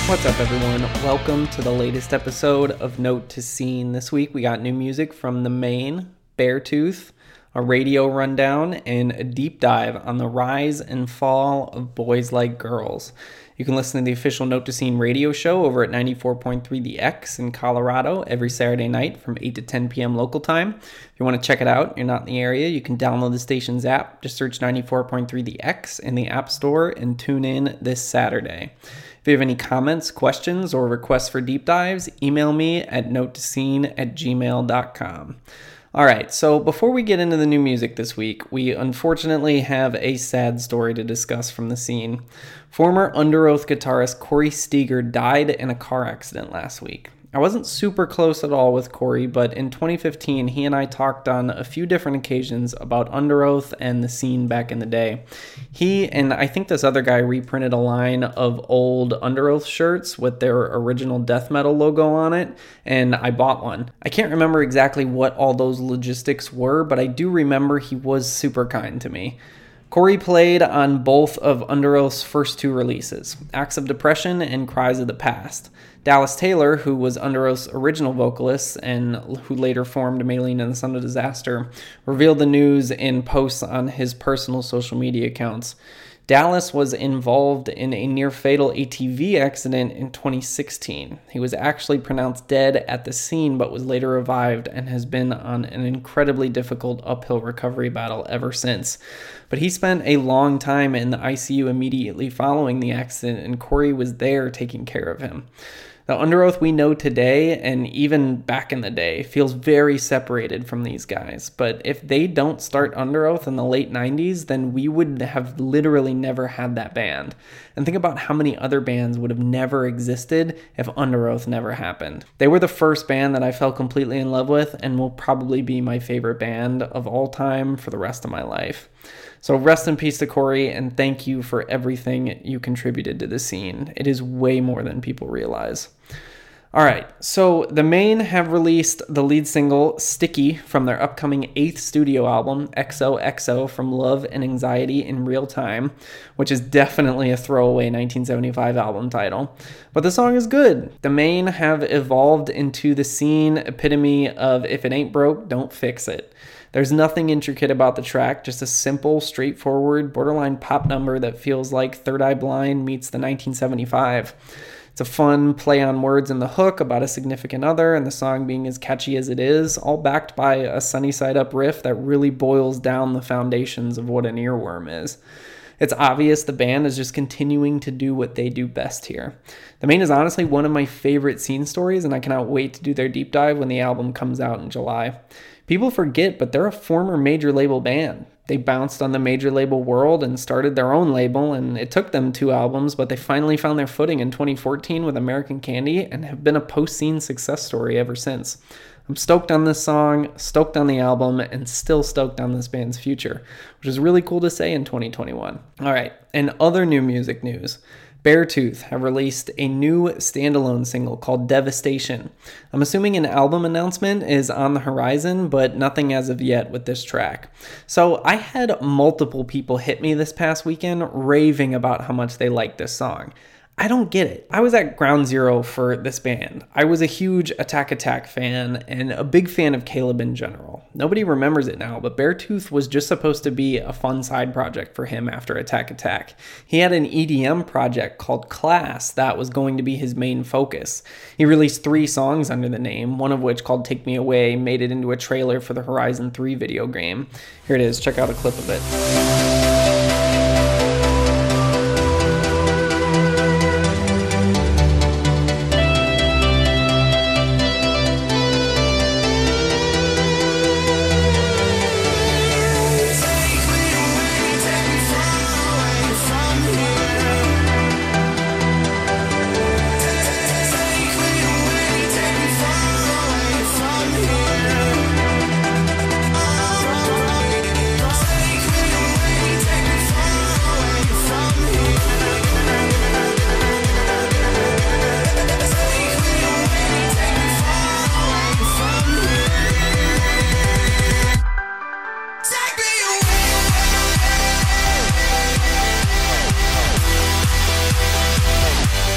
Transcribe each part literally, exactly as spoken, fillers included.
What's up, everyone? Welcome to the latest episode of Note to Scene. This week we got new music from The Maine, Beartooth, a radio rundown, and a deep dive on the rise and fall of Boys Like Girls. You can listen to the official Note to Scene radio show over at ninety-four point three The X in Colorado every Saturday night from eight to ten p.m. local time. If you want to check it out, you're not in the area, you can download the station's app. Just search ninety-four point three The X in the App Store and tune in this Saturday. If you have any comments, questions, or requests for deep dives, email me at note to scene at gmail dot com. All right, so before we get into the new music this week, we unfortunately have a sad story to discuss from the scene. Former Underoath guitarist Corey Steger died in a car accident last week. I wasn't super close at all with Corey, but in twenty fifteen, he and I talked on a few different occasions about Underoath and the scene back in the day. He and I think this other guy reprinted a line of old Underoath shirts with their original death metal logo on it, and I bought one. I can't remember exactly what all those logistics were, but I do remember he was super kind to me. Corey played on both of Underoath's first two releases, Acts of Depression and Cries of the Past. Dallas Taylor, who was Underoath's original vocalist and who later formed Maylene and the Son of Disaster, revealed the news in posts on his personal social media accounts. Dallas was involved in a near-fatal A T V accident in twenty sixteen. He was actually pronounced dead at the scene, but was later revived and has been on an incredibly difficult uphill recovery battle ever since. But he spent a long time in the I C U immediately following the accident, and Corey was there taking care of him. The Underoath we know today, and even back in the day, feels very separated from these guys. But if they don't start Underoath in the late nineties, then we would have literally never had that band. And think about how many other bands would have never existed if Underoath never happened. They were the first band that I fell completely in love with and will probably be my favorite band of all time for the rest of my life. So rest in peace to Corey, and thank you for everything you contributed to the scene. It is way more than people realize. All right, so The Maine have released the lead single, Sticky, from their upcoming eighth studio album, X O X O, From Love and Anxiety in Real Time, which is definitely a throwaway nineteen seventy-five album title. But the song is good. The Maine have evolved into the scene epitome of if it ain't broke, don't fix it. There's nothing intricate about the track, just a simple, straightforward, borderline pop number that feels like Third Eye Blind meets the nineteen seventy-five. It's a fun play on words in the hook about a significant other, and the song being as catchy as it is, all backed by a sunny side up riff that really boils down the foundations of what an earworm is. It's obvious the band is just continuing to do what they do best here. The Maine is honestly one of my favorite scene stories, and I cannot wait to do their deep dive when the album comes out in July. People forget, but they're a former major label band. They bounced on the major label world and started their own label, and it took them two albums, but they finally found their footing in twenty fourteen with American Candy and have been a post-scene success story ever since. I'm stoked on this song, stoked on the album, and still stoked on this band's future, which is really cool to say in twenty twenty-one. All right, and other new music news. Beartooth have released a new standalone single called Devastation. I'm assuming an album announcement is on the horizon, but nothing as of yet with this track. So I had multiple people hit me this past weekend raving about how much they like this song. I don't get it. I was at ground zero for this band. I was a huge Attack Attack fan and a big fan of Caleb in general. Nobody remembers it now, but Beartooth was just supposed to be a fun side project for him after Attack Attack. He had an E D M project called Class that was going to be his main focus. He released three songs under the name, one of which, called Take Me Away, made it into a trailer for the Horizon three video game. Here it is. Check out a clip of it.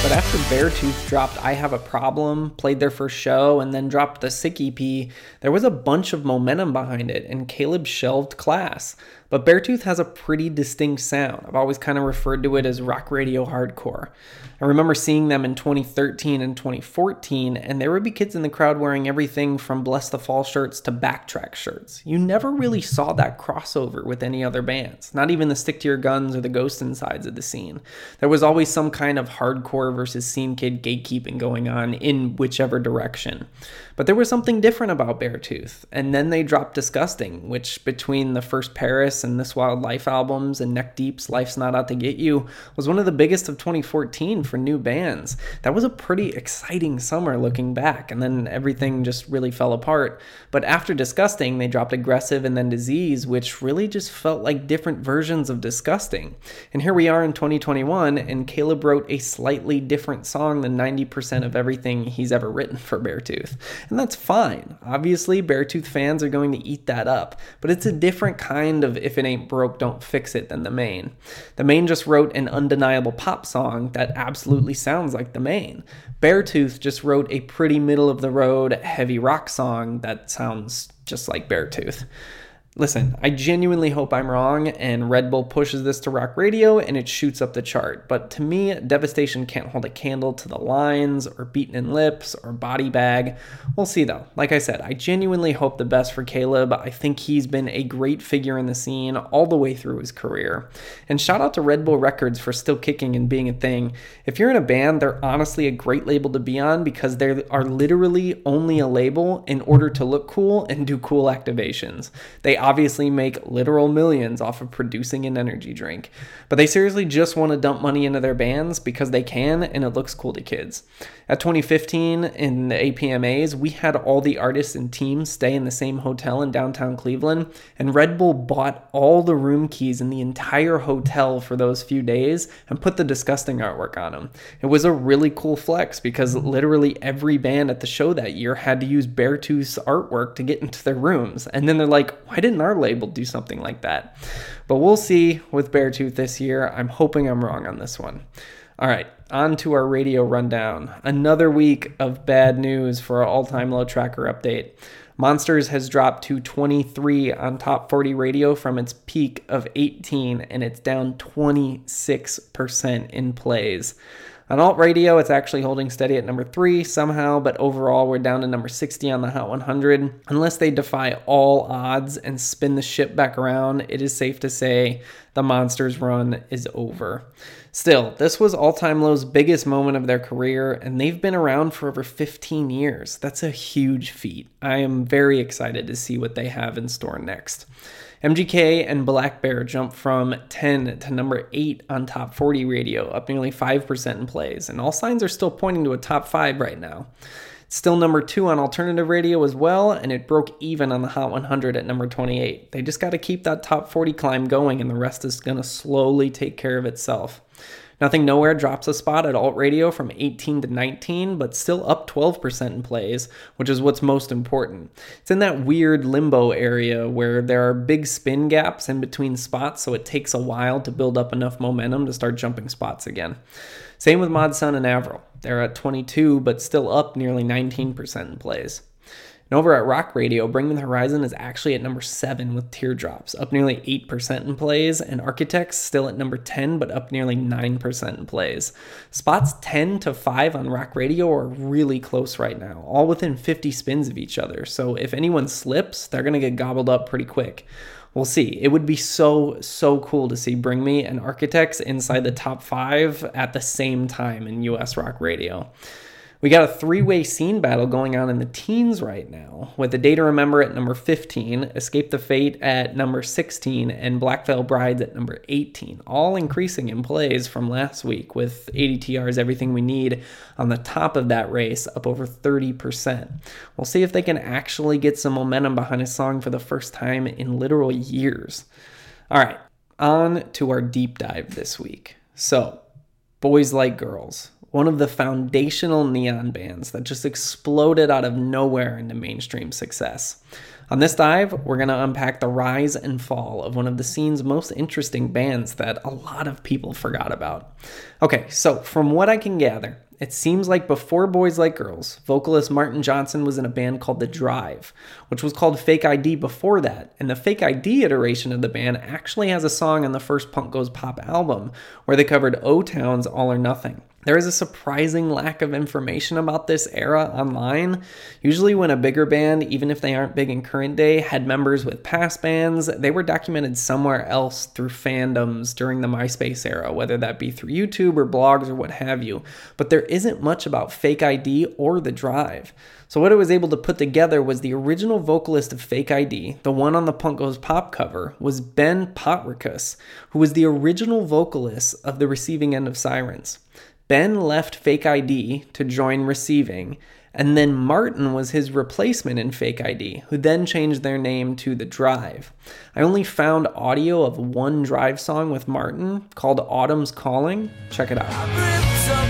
But after Beartooth dropped I Have a Problem, played their first show, and then dropped the Sick E P, there was a bunch of momentum behind it, and Caleb shelved class. But Beartooth has a pretty distinct sound. I've always kind of referred to it as rock radio hardcore. I remember seeing them in twenty thirteen and twenty fourteen, and there would be kids in the crowd wearing everything from Bless the Fall shirts to Backtrack shirts. You never really saw that crossover with any other bands, not even the Stick to Your Guns or the Ghost Insides of the scene. There was always some kind of hardcore versus scene kid gatekeeping going on in whichever direction. But there was something different about Beartooth, and then they dropped Disgusting, which between the first Paris and This Wild Life albums and Neck Deep's Life's Not Out to Get You was one of the biggest of twenty fourteen for new bands. That was a pretty exciting summer looking back, and then everything just really fell apart. But after Disgusting, they dropped Aggressive and then Disease, which really just felt like different versions of Disgusting. And here we are in twenty twenty-one, and Caleb wrote a slightly different song than ninety percent of everything he's ever written for Beartooth. And that's fine. Obviously, Beartooth fans are going to eat that up, but it's a different kind of if it ain't broke, don't fix it than the Maine. The Maine just wrote an undeniable pop song that absolutely sounds like the Maine. Beartooth just wrote a pretty middle-of-the-road heavy rock song that sounds just like Beartooth. Listen, I genuinely hope I'm wrong and Red Bull pushes this to rock radio and it shoots up the chart. But to me, Devastation can't hold a candle to The Lines or Beaten in Lips or Body Bag. We'll see though. Like I said, I genuinely hope the best for Caleb. I think he's been a great figure in the scene all the way through his career. And shout out to Red Bull Records for still kicking and being a thing. If you're in a band, they're honestly a great label to be on because they are literally only a label in order to look cool and do cool activations. They obviously make literal millions off of producing an energy drink, but they seriously just want to dump money into their bands because they can and it looks cool to kids. At twenty fifteen in the A P M As, we had all the artists and teams stay in the same hotel in downtown Cleveland, and Red Bull bought all the room keys in the entire hotel for those few days and put the Disgusting artwork on them. It was a really cool flex because literally every band at the show that year had to use Beartooth's artwork to get into their rooms, and then they're like, why didn't our label do something like that? But we'll see with Beartooth this year. I'm hoping I'm wrong on this one. All right, on to our radio rundown. Another week of bad news for our all-time low tracker update. Monsters has dropped to twenty-three on Top forty Radio from its peak of eighteen, and it's down twenty-six percent in plays. On alt radio, it's actually holding steady at number three somehow, but overall we're down to number sixty on the Hot one hundred. Unless they defy all odds and spin the ship back around, it is safe to say the Monsters run is over. Still, this was All Time Low's biggest moment of their career, and they've been around for over fifteen years. That's a huge feat. I am very excited to see what they have in store next. M G K and Black Bear jumped from ten to number eight on Top forty Radio, up nearly five percent in plays, and all signs are still pointing to a top five right now. It's still number two on alternative radio as well, and it broke even on the Hot one hundred at number twenty-eight. They just got to keep that top forty climb going, and the rest is going to slowly take care of itself. Nothing Nowhere drops a spot at alt radio from eighteen to nineteen, but still up twelve percent in plays, which is what's most important. It's in that weird limbo area where there are big spin gaps in between spots, so it takes a while to build up enough momentum to start jumping spots again. Same with Mod Sun and Avril. They're at twenty-two, but still up nearly nineteen percent in plays. And over at Rock Radio, Bring Me the Horizon is actually at number seven with Teardrops, up nearly eight percent in plays, and Architects still at number ten, but up nearly nine percent in plays. Spots ten to five on Rock Radio are really close right now, all within fifty spins of each other, so if anyone slips, they're going to get gobbled up pretty quick. We'll see. It would be so, so cool to see Bring Me and Architects inside the top five at the same time in U S rock radio. We got a three-way scene battle going on in the teens right now, with A Day to Remember at number fifteen, Escape the Fate at number sixteen, and Black Veil Brides at number eighteen, all increasing in plays from last week, with A D T R's Everything We Need on the top of that race, up over thirty percent. We'll see if they can actually get some momentum behind a song for the first time in literal years. All right, on to our deep dive this week. So, Boys Like Girls, one of the foundational neon bands that just exploded out of nowhere into mainstream success. On this dive, we're going to unpack the rise and fall of one of the scene's most interesting bands that a lot of people forgot about. Okay, so from what I can gather, it seems like before Boys Like Girls, vocalist Martin Johnson was in a band called The Drive, which was called Fake I D before that, and the Fake I D iteration of the band actually has a song on the first Punk Goes Pop album where they covered O-Town's All or Nothing. There is a surprising lack of information about this era online. Usually when a bigger band, even if they aren't big in current day, had members with past bands, they were documented somewhere else through fandoms during the MySpace era, whether that be through YouTube or blogs or what have you. But there isn't much about Fake I D or The Drive. So what I was able to put together was the original vocalist of Fake I D, the one on the Punk Goes Pop cover, was Ben Potricus, who was the original vocalist of the Receiving End of Sirens. Ben left Fake I D to join Receiving, and then Martin was his replacement in Fake I D, who then changed their name to The Drive. I only found audio of one Drive song with Martin called Autumn's Calling. Check it out.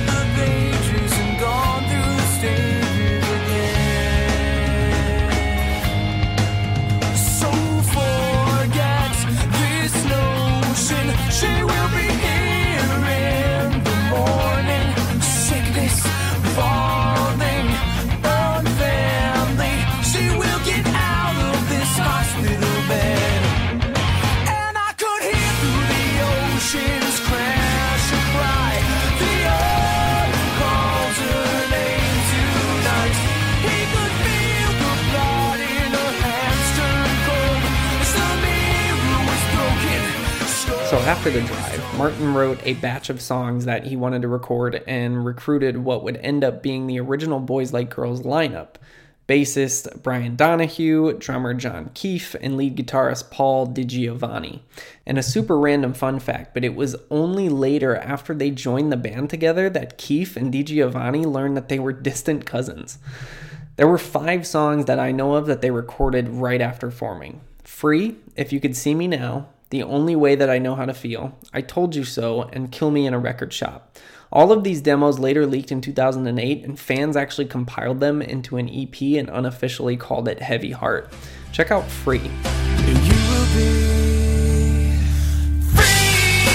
She will be here in the morning. Sickness falling on family. She will get out of this hospital bed. And I could hear through the oceans crash and cry. The earth calls her name tonight. He could feel the blood in her hands turn cold as the mirror was broken. So after The Drive, Martin wrote a batch of songs that he wanted to record and recruited what would end up being the original Boys Like Girls lineup. Bassist Brian Donahue, drummer John Keefe, and lead guitarist Paul DiGiovanni. And a super random fun fact, but it was only later after they joined the band together that Keefe and DiGiovanni learned that they were distant cousins. There were five songs that I know of that they recorded right after forming. Free, If You Could See Me Now, The Only Way That I Know How to Feel, I Told You So, and Kill Me in a Record Shop. All of these demos later leaked in two thousand eight, and fans actually compiled them into an E P and unofficially called it Heavy Heart. Check out Free. You will be free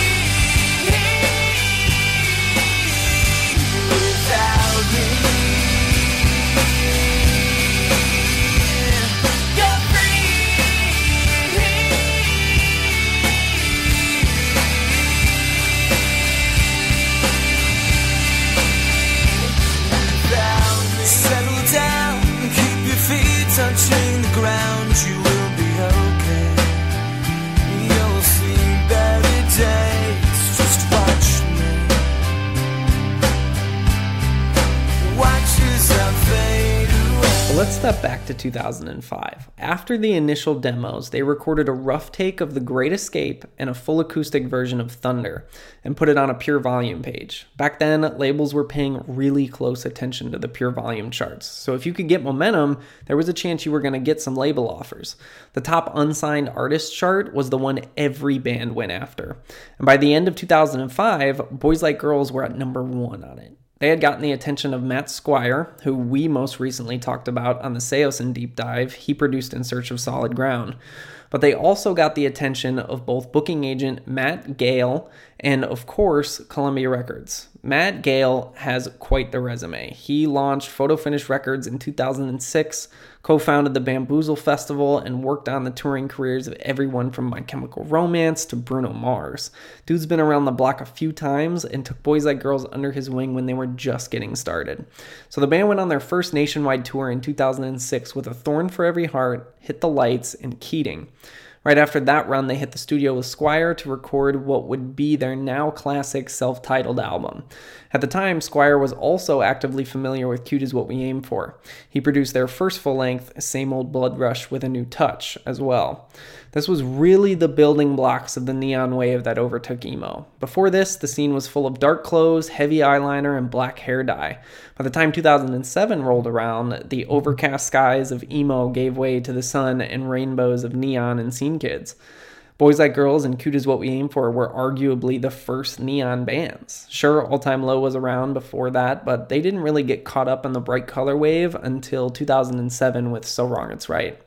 without me. Touching the ground, you will be okay. You'll see better days. Just watch me. Watch as I fade away. Well, let's step back to two thousand five. After the initial demos, they recorded a rough take of The Great Escape and a full acoustic version of Thunder and put it on a Pure Volume page. Back then, labels were paying really close attention to the Pure Volume charts. So if you could get momentum, there was a chance you were going to get some label offers. The top unsigned artist chart was the one every band went after. And by the end of two thousand five, Boys Like Girls were at number one on it. They had gotten the attention of Matt Squire, who we most recently talked about on the Seosin Deep Dive. He produced In Search of Solid Ground. But they also got the attention of both booking agent Matt Gale and, of course, Columbia Records. Matt Gale has quite the resume. He launched Photo Finish Records in two thousand six, co-founded the Bamboozle Festival, and worked on the touring careers of everyone from My Chemical Romance to Bruno Mars. Dude's been around the block a few times and took Boys Like Girls under his wing when they were just getting started. So the band went on their first nationwide tour in two thousand six with A Thorn for Every Heart, Hit the Lights, and Keating. Right after that run, they hit the studio with Squire to record what would be their now classic self-titled album. At the time, Squire was also actively familiar with Cute Is What We Aim For. He produced their first full-length, Same Old Blood Rush with a New Touch as well. This was really the building blocks of the neon wave that overtook emo. Before this, the scene was full of dark clothes, heavy eyeliner, and black hair dye. By the time two thousand seven rolled around, the overcast skies of emo gave way to the sun and rainbows of neon and scene kids. Boys Like Girls and Cute Is What We Aim For were arguably the first neon bands. Sure, All Time Low was around before that, but they didn't really get caught up in the bright color wave until two thousand seven with So Wrong It's Right.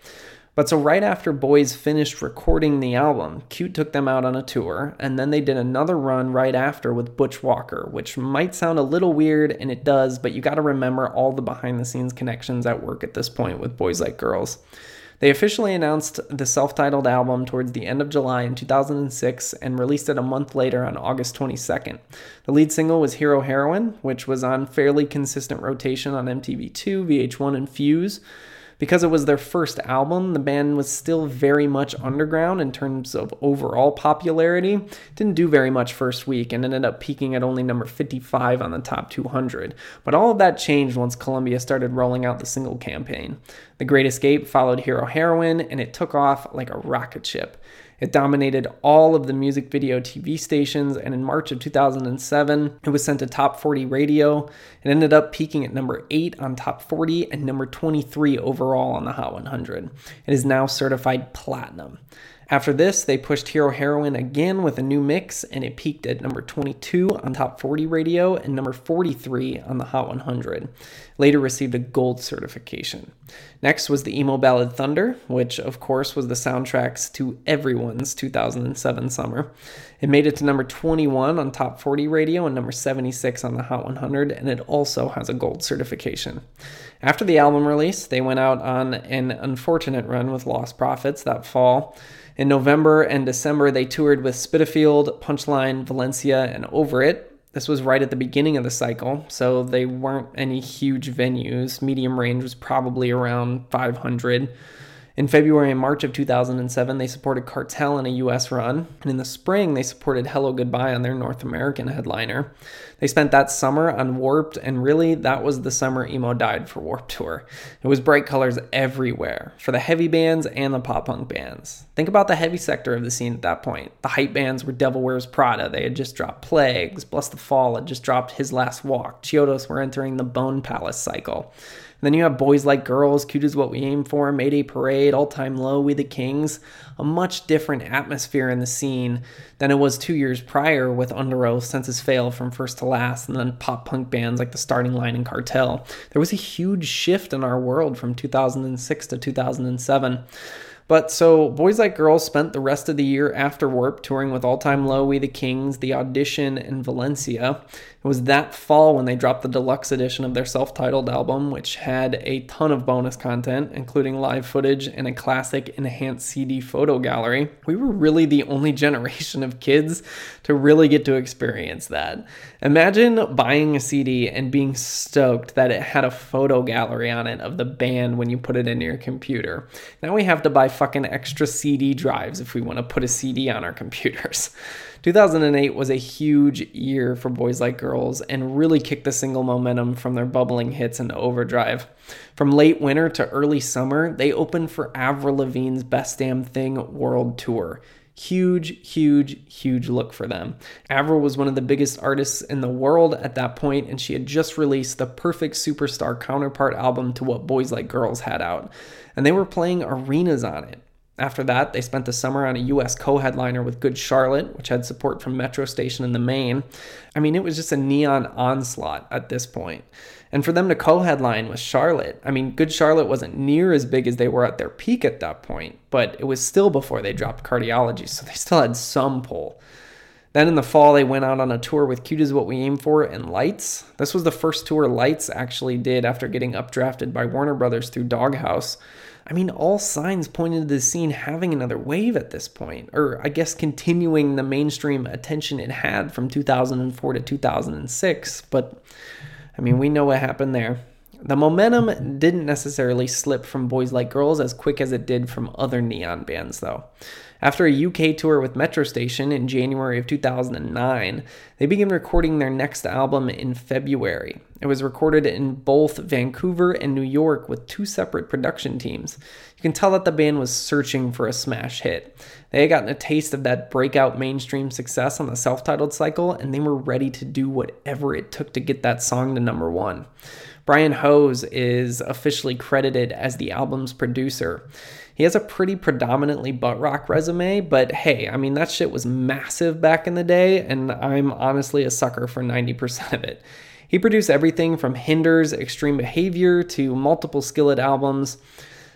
But so right after Boys finished recording the album, Cute took them out on a tour, and then they did another run right after with Butch Walker, which might sound a little weird, and it does, but you gotta remember all the behind-the-scenes connections at work at this point with Boys Like Girls. They officially announced the self-titled album towards the end of July in two thousand six and released it a month later on August twenty-second. The lead single was Hero Heroine, which was on fairly consistent rotation on M T V two, V H one, and Fuse. Because it was their first album, the band was still very much underground in terms of overall popularity. Didn't do very much first week and ended up peaking at only number fifty-five on the top two hundred. But all of that changed once Columbia started rolling out the single campaign. The Great Escape followed Hero Heroine, and it took off like a rocket ship. It dominated all of the music video T V stations, and in March of two thousand seven, it was sent to Top forty Radio. It ended up peaking at number eight on Top forty and number twenty-three overall on the Hot one hundred. It is now certified platinum. After this, they pushed Hero Heroine again with a new mix, and it peaked at number twenty-two on Top forty Radio and number forty-three on the Hot one hundred. Later received a gold certification. Next was the emo ballad Thunder, which of course was the soundtracks to everyone's two thousand seven summer. It made it to number twenty-one on Top forty Radio and number seventy-six on the Hot one hundred, and it also has a gold certification. After the album release, they went out on an unfortunate run with Lost Prophets that fall. In November and December, they toured with Spitalfield, Punchline, Valencia, and Over It. This was right at the beginning of the cycle, so they weren't any huge venues. Medium range was probably around five hundred. In February and March of two thousand seven, they supported Cartel in a U S run, and in the spring, they supported Hello Goodbye on their North American headliner. They spent that summer on Warped, and really, that was the summer emo died for Warped Tour. It was bright colors everywhere, for the heavy bands and the pop-punk bands. Think about the heavy sector of the scene at that point. The hype bands were Devil Wears Prada, they had just dropped Plagues, Bless the Fall had just dropped His Last Walk, Chiodos were entering the Bone Palace cycle. And then you have Boys Like Girls, Cute Is What We Aim For, Mayday Parade, All Time Low, We the Kings. A much different atmosphere in the scene than it was two years prior with Under Oath, Senses Fail, From First to Last, and then pop-punk bands like The Starting Line and Cartel. There was a huge shift in our world from two thousand six to two thousand seven. But so Boys Like Girls spent the rest of the year after Warped touring with All Time Low, We the Kings, The Audition, and Valencia. It was that fall when they dropped the deluxe edition of their self-titled album, which had a ton of bonus content, including live footage and a classic enhanced C D photo gallery. We were really the only generation of kids to really get to experience that. Imagine buying a C D and being stoked that it had a photo gallery on it of the band when you put it into your computer. Now we have to buy fucking extra C D drives if we want to put a C D on our computers. two thousand eight was a huge year for Boys Like Girls and really kicked the single momentum from their bubbling hits into overdrive. From late winter to early summer, they opened for Avril Lavigne's Best Damn Thing World Tour. Huge, huge, huge look for them. Avril was one of the biggest artists in the world at that point, and she had just released the perfect superstar counterpart album to what Boys Like Girls had out, and they were playing arenas on it. After that, they spent the summer on a U S co-headliner with Good Charlotte, which had support from Metro Station in the Main. I mean, it was just a neon onslaught at this point. And for them to co-headline with Charlotte, I mean, Good Charlotte wasn't near as big as they were at their peak at that point, but it was still before they dropped Cardiology, so they still had some pull. Then in the fall, they went out on a tour with Cute Is What We Aim For and Lights. This was the first tour Lights actually did after getting updrafted by Warner Brothers through Doghouse. I mean, all signs pointed to the scene having another wave at this point, or I guess continuing the mainstream attention it had from two thousand four to two thousand six, but I mean, we know what happened there. The momentum didn't necessarily slip from Boys Like Girls as quick as it did from other neon bands, though. After a U K tour with Metro Station in January of two thousand nine, they began recording their next album in February. It was recorded in both Vancouver and New York with two separate production teams. You can tell that the band was searching for a smash hit. They had gotten a taste of that breakout mainstream success on the self-titled cycle, and they were ready to do whatever it took to get that song to number one. Brian Hose is officially credited as the album's producer. He has a pretty predominantly butt rock resume, but hey, I mean, that shit was massive back in the day, and I'm honestly a sucker for ninety percent of it. He produced everything from Hinders, Extreme Behavior to multiple Skillet albums.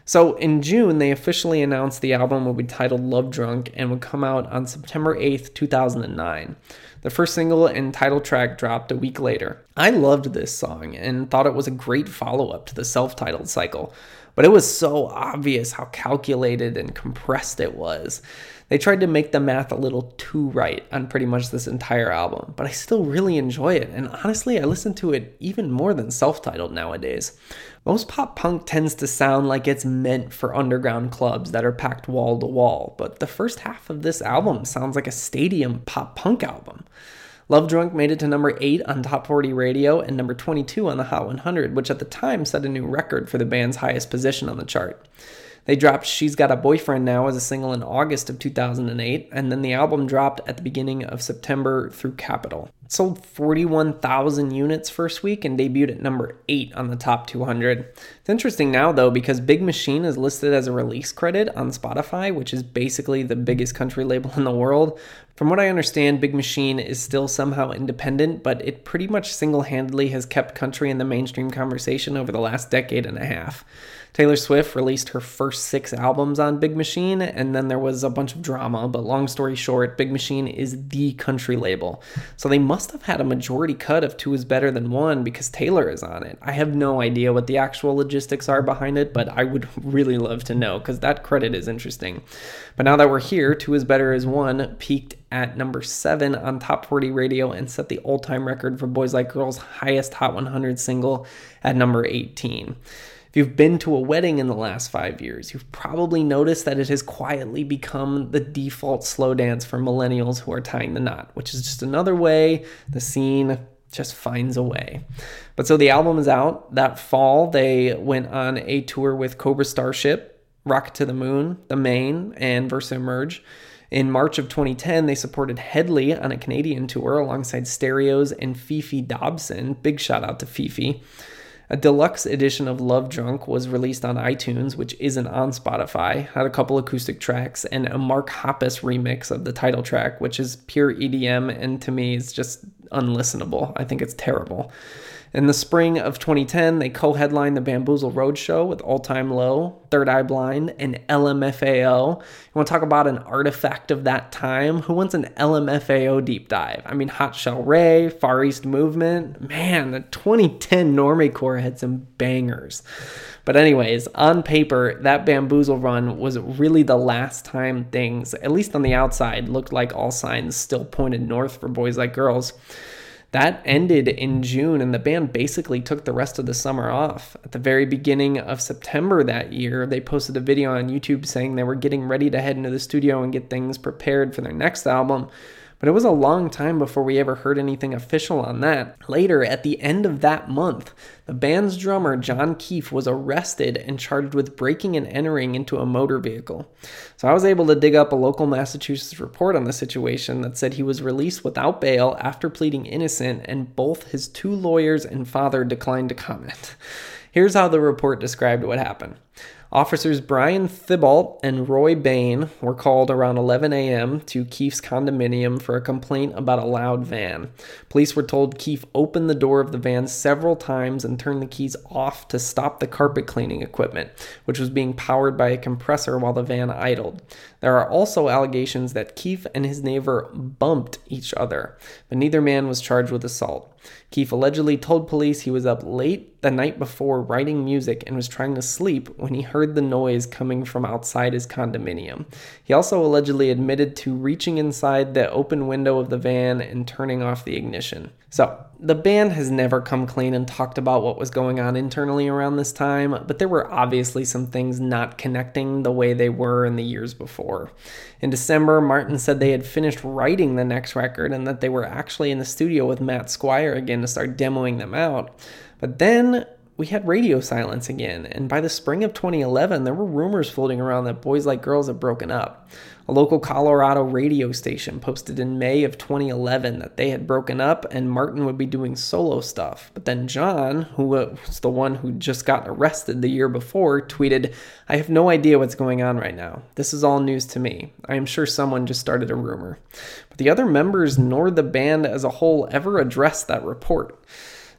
So in June, they officially announced the album would be titled Love Drunk and would come out on September eighth, two thousand nine. The first single and title track dropped a week later. I loved this song and thought it was a great follow-up to the self-titled cycle, but it was so obvious how calculated and compressed it was. They tried to make the math a little too right on pretty much this entire album, but I still really enjoy it, and honestly, I listen to it even more than self-titled nowadays. Most pop punk tends to sound like it's meant for underground clubs that are packed wall to wall, but the first half of this album sounds like a stadium pop punk album. Love Drunk made it to number eight on Top forty Radio and number twenty-two on the Hot one hundred, which at the time set a new record for the band's highest position on the chart. They dropped She's Got a Boyfriend Now as a single in August of two thousand eight, and then the album dropped at the beginning of September through Capitol. It sold forty-one thousand units first week and debuted at number eight on the Top two hundred. It's interesting now, though, because Big Machine is listed as a release credit on Spotify, which is basically the biggest country label in the world. From what I understand, Big Machine is still somehow independent, but it pretty much single-handedly has kept country in the mainstream conversation over the last decade and a half. Taylor Swift released her first six albums on Big Machine, and then there was a bunch of drama, but long story short, Big Machine is the country label. So they must have had a majority cut of Two Is Better Than One because Taylor is on it. I have no idea what the actual logistics are behind it, but I would really love to know because that credit is interesting. But now that we're here, Two Is Better As One peaked at number seven on Top forty Radio and set the all-time record for Boys Like Girls' highest Hot one hundred single at number eighteen. If you've been to a wedding in the last five years, you've probably noticed that it has quietly become the default slow dance for millennials who are tying the knot, which is just another way the scene just finds a way. But so the album is out. That fall, they went on a tour with Cobra Starship, Rocket to the Moon, The Maine, and Versa Emerge. In March of twenty ten, they supported Headley on a Canadian tour alongside Stereos and Fifi Dobson. Big shout out to Fifi. A deluxe edition of Love Drunk was released on iTunes, which isn't on Spotify, had a couple acoustic tracks, and a Mark Hoppus remix of the title track, which is pure E D M, and to me is just unlistenable. I think it's terrible. In the spring of twenty ten, they co-headlined the Bamboozle Roadshow with All Time Low, Third Eye Blind, and L M F A O. You want to talk about an artifact of that time? Who wants an L M F A O deep dive? I mean, Hot Shell Ray, Far East Movement. Man, the twenty ten Normiecore had some bangers. But anyways, on paper, that Bamboozle run was really the last time things, at least on the outside, looked like all signs still pointed north for Boys Like Girls. That ended in June, and the band basically took the rest of the summer off. At the very beginning of September that year, they posted a video on YouTube saying they were getting ready to head into the studio and get things prepared for their next album. But it was a long time before we ever heard anything official on that. Later, at the end of that month, the band's drummer, John Keefe, was arrested and charged with breaking and entering into a motor vehicle. So I was able to dig up a local Massachusetts report on the situation that said he was released without bail after pleading innocent, and both his two lawyers and father declined to comment. Here's how the report described what happened. Officers Brian Thibault and Roy Bain were called around eleven a.m. to Keefe's condominium for a complaint about a loud van. Police were told Keefe opened the door of the van several times and turned the keys off to stop the carpet cleaning equipment, which was being powered by a compressor while the van idled. There are also allegations that Keefe and his neighbor bumped each other, but neither man was charged with assault. Keefe allegedly told police he was up late the night before writing music and was trying to sleep when he heard the noise coming from outside his condominium. He also allegedly admitted to reaching inside the open window of the van and turning off the ignition. So, the band has never come clean and talked about what was going on internally around this time, but there were obviously some things not connecting the way they were in the years before. In December, Martin said they had finished writing the next record and that they were actually in the studio with Matt Squire again to start demoing them out. But then we had radio silence again, and by the spring of twenty eleven, there were rumors floating around that Boys Like Girls had broken up. A local Colorado radio station posted in May of twenty eleven that they had broken up and Martin would be doing solo stuff. But then John, who was the one who just got arrested the year before, tweeted, "I have no idea what's going on right now. This is all news to me. I am sure someone just started a rumor." But the other members nor the band as a whole ever addressed that report.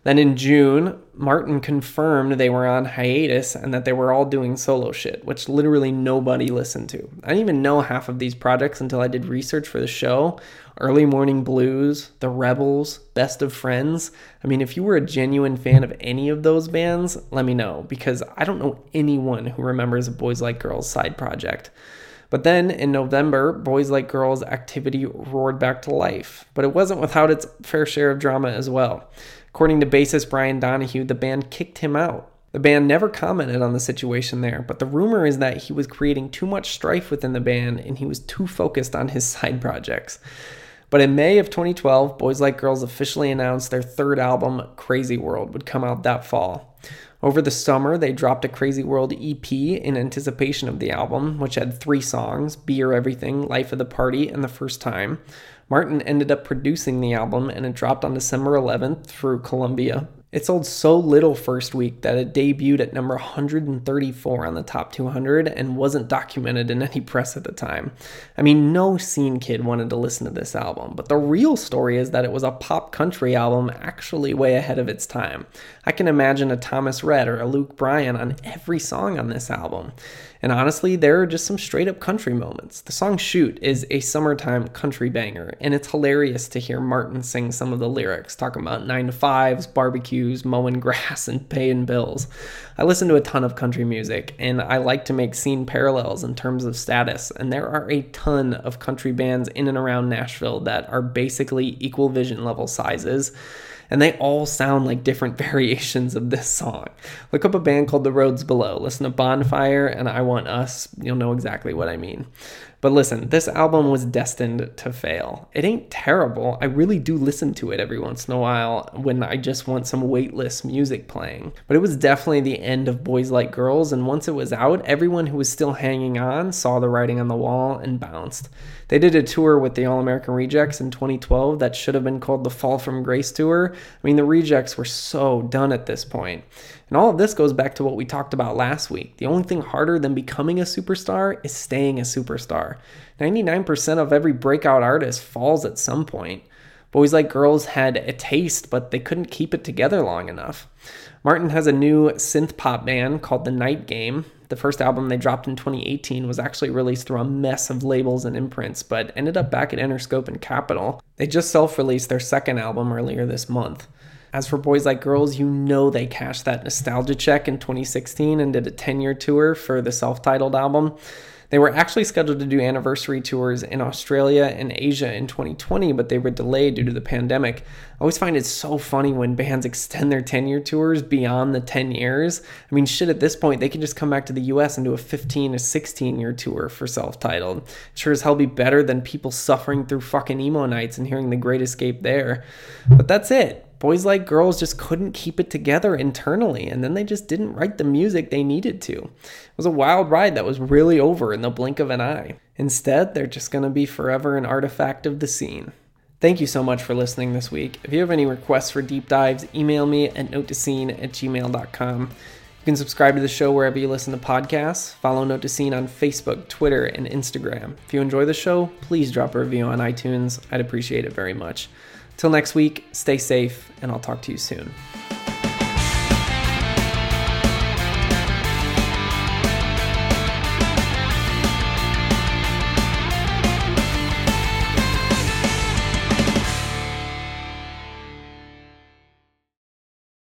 Then in June, Martin confirmed they were on hiatus and that they were all doing solo shit, which literally nobody listened to. I didn't even know half of these projects until I did research for the show. Early Morning Blues, The Rebels, Best of Friends. I mean, if you were a genuine fan of any of those bands, let me know, because I don't know anyone who remembers a Boys Like Girls side project. But then in November, Boys Like Girls activity roared back to life, but it wasn't without its fair share of drama as well. According to bassist Brian Donahue, the band kicked him out. The band never commented on the situation there, but the rumor is that he was creating too much strife within the band and he was too focused on his side projects. But in May of twenty twelve, Boys Like Girls officially announced their third album, Crazy World, would come out that fall. Over the summer, they dropped a Crazy World E P in anticipation of the album, which had three songs, Be Your Everything, Life of the Party, and The First Time. Martin ended up producing the album, and it dropped on December eleventh through Columbia. It sold so little first week that it debuted at number one hundred thirty-four on the top two hundred and wasn't documented in any press at the time. I mean, no scene kid wanted to listen to this album, but the real story is that it was a pop country album actually way ahead of its time. I can imagine a Thomas Rhett or a Luke Bryan on every song on this album. And honestly, there are just some straight up country moments. The song Shoot is a summertime country banger, and it's hilarious to hear Martin sing some of the lyrics, talking about nine to fives, barbecues, mowing grass, and paying bills. I listen to a ton of country music, and I like to make scene parallels in terms of status, and there are a ton of country bands in and around Nashville that are basically equal vision level sizes. And they all sound like different variations of this song. Look up a band called The Roads Below. Listen to Bonfire and I Want Us. You'll know exactly what I mean. But listen, this album was destined to fail. It ain't terrible. I really do listen to it every once in a while when I just want some weightless music playing. But it was definitely the end of Boys Like Girls, and once it was out, everyone who was still hanging on saw the writing on the wall and bounced. They did a tour with the All-American Rejects in twenty twelve that should have been called the Fall from Grace Tour. I mean, the Rejects were so done at this point. And all of this goes back to what we talked about last week. The only thing harder than becoming a superstar is staying a superstar. ninety-nine percent of every breakout artist falls at some point. Boys Like Girls had a taste, but they couldn't keep it together long enough. Martin has a new synth pop band called The Night Game. The first album they dropped in twenty eighteen was actually released through a mess of labels and imprints, but ended up back at Interscope and Capitol. They just self-released their second album earlier this month. As for Boys Like Girls, you know they cashed that nostalgia check in twenty sixteen and did a ten-year tour for the self-titled album. They were actually scheduled to do anniversary tours in Australia and Asia in twenty twenty, but they were delayed due to the pandemic. I always find it so funny when bands extend their ten-year tours beyond the ten years. I mean, shit, at this point, they could just come back to the U S and do a fifteen to sixteen-year tour for self-titled. Sure as hell be better than people suffering through fucking emo nights and hearing The Great Escape there. But that's it. Boys Like Girls just couldn't keep it together internally, and then they just didn't write the music they needed to. It was a wild ride that was really over in the blink of an eye. Instead, they're just going to be forever an artifact of the scene. Thank you so much for listening this week. If you have any requests for deep dives, email me at note to scene at gmail dot com. You can subscribe to the show wherever you listen to podcasts. Follow Note to Scene on Facebook, Twitter, and Instagram. If you enjoy the show, please drop a review on iTunes. I'd appreciate it very much. Till next week, stay safe, and I'll talk to you soon.